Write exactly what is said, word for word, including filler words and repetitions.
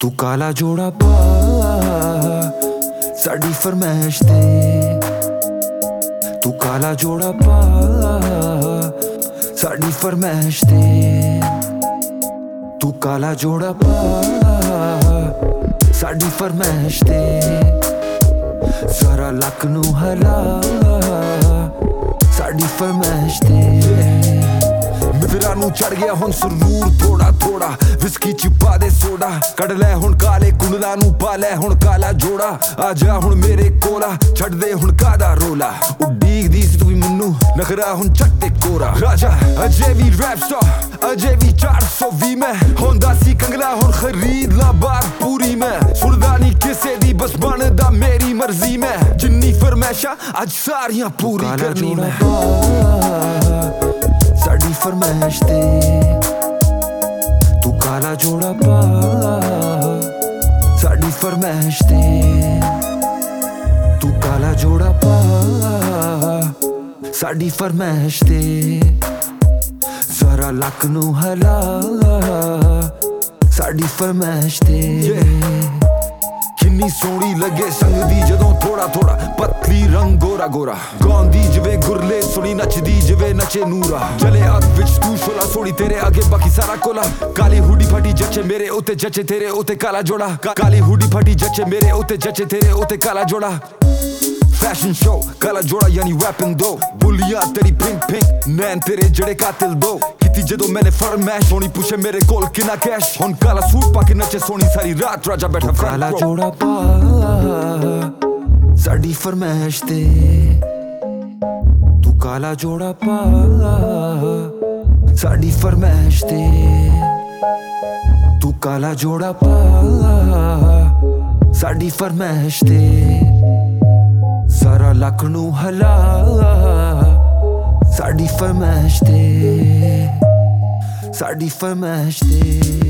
तू काला जोड़ा पा साड़ी फरमैश ते, तू काला जोड़ा पा साड़ी फरमैश ते, तू काला जोड़ा पा साड़ी फरमैश ते, सारा लक नू हला साड़ी फरमैश ते। मित्रा नू चढ़ गया हुण सुरूर थोड़ा थोड़ा, विस्की च पा दे सोडा, कड़ लै हुण काले कुंडला नू पा लै हुण काला जोड़ा, आ जा हुण मेरे कोला छड्ड दे हुण कादा रोला, उडीकदी सी तू भी मैनू नखरा हुण चट्टे कोरा, राजा अजे भी रैप स्टार अजे भी चार सौ भी मैं होंदा सी कंगला हुण खरीद ला बार पूरी मैं, सुनदा नहीं किसे दी बस बनदा मेरी मर्जी मैं, जिन्नी फरमैशां अज सारियां पूरी करनी मैं। साड़ी फरमैश ते तू काला जोड़ा पा साड़ी फरमैश ते, तू काला जोड़ा पा साड़ी फरमैश ते, सारा लक नू हला साड़ी फरमैश ते। किन्नी सोहनी लगे संगदी जदों थोड़ा थोड़ा, पतली रंग गोरा गोरा, गांदी जिवें गुरले सुनी नचदी जिवें नचे नूरा, चले हथ विच तू शोला सोनी तेरे आगे बाकी सारा कोला, काली हुडी फटी जचे मेरे उत्ते जचे तेरे उत्ते काला जोड़ा, काली हुडी फटी जचे मेरे उत्ते जचे तेरे उत्ते काला जोड़ा। फैशन शो काला जोड़ा यानी रैपिंग दो, बुलिया तेरी पिंक पिंक नैन तेरे जड़े कातिल दो, किती जदों मैंने फरमैश सोनी पूछे मेरे कोल किना कैश, हुण काला सूट पाके नचे सोनी सारी रात राजा बैठा फ्रंट रो। काला जोड़ा पा साड़ी फरमैश ते, तू काला जोड़ा पा साड़ी फरमैश ते, तू काला जोड़ा पा साड़ी फरमैश ते, सारा लक नू हला साड़ी फरमैश ते, साड़ी फरमैश ते।